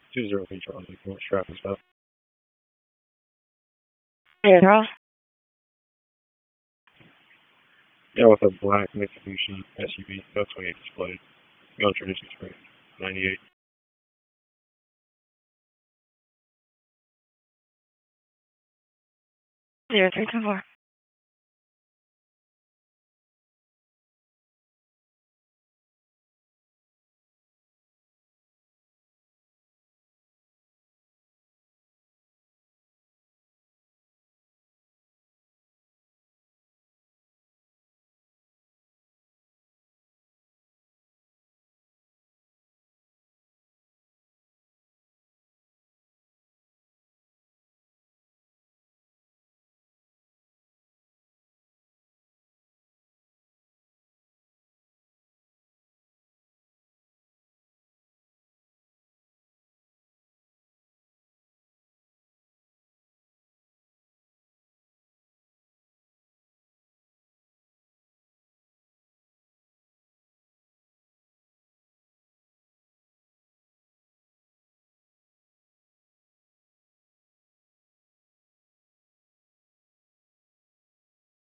203 Charlie. What's traffic stop? Hey, Charles. Yeah, with a black Mitsubishi SUV. That's what he displayed. Going tradition spring. 98. 0324.